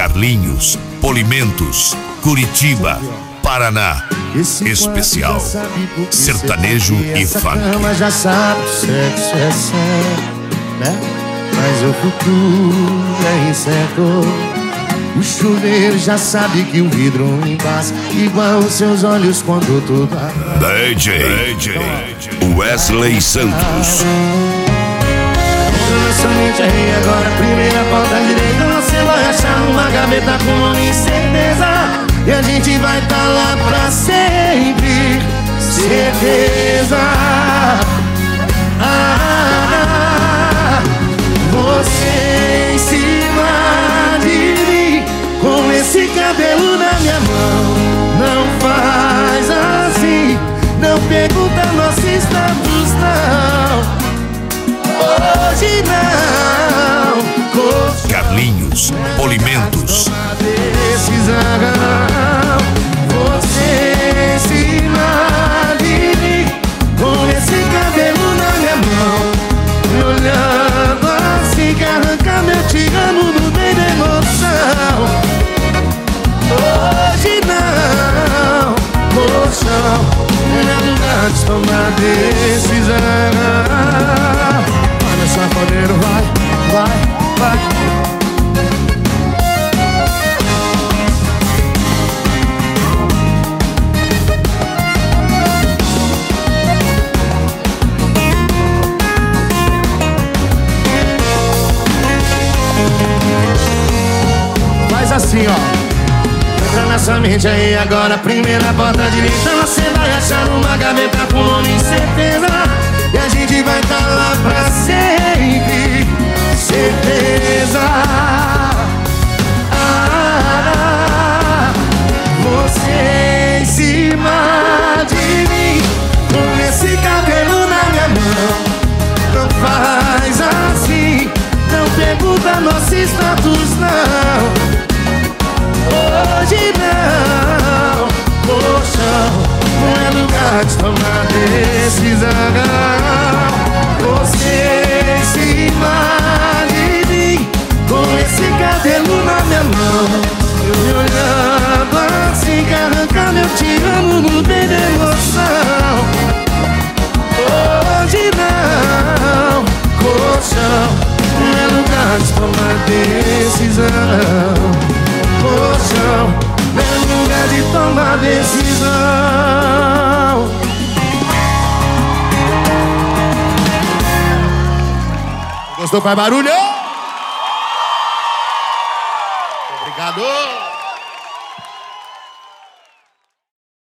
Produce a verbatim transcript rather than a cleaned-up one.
Carlinhos, Polimentos, Curitiba, Paraná. Especial sertanejo e funk. Mas já sabe, o sexo é sério, né? Mas o futuro é incerto. O chuveiro já sabe que o vidro embaça, igual os seus olhos quando tudo acaba. D J Wesley Santos. Nossa mente aí agora, primeira porta direita, você vai achar uma gaveta com nome e certeza. E a gente vai tá lá pra sempre, certeza. Ah, você em cima de mim, com esse cabelo na minha mão. Não faz assim, não pergunta nosso status não. Hoje não. Carlinhos, Polimentos. Você em cima de mim, com esse cabelo na minha mão, me olhando assim que arranca meu te amo no meio da emoção. Hoje não, moção, não é lugar de tomar decisão. Olha só, podeiro, vai, vai, vai. Assim, ó, entra nessa mente aí agora, primeira porta direita, você vai achar uma gaveta com nome e certeza. E a gente vai tá lá pra sempre, certeza. Ah, você em cima de mim, com esse cabelo na minha mão. Não faz assim, não pergunta nosso status não. Hoje não, poxa, não é lugar de tomar decisão. Você em cima de mim, com esse cabelo na minha mão, me olhando assim que arranca meu te amo no meio da emoção. Hoje não, poxa, não é lugar de tomar decisão. Poção, meu lugar de tomar decisão. Gostou, faz barulho? Obrigado.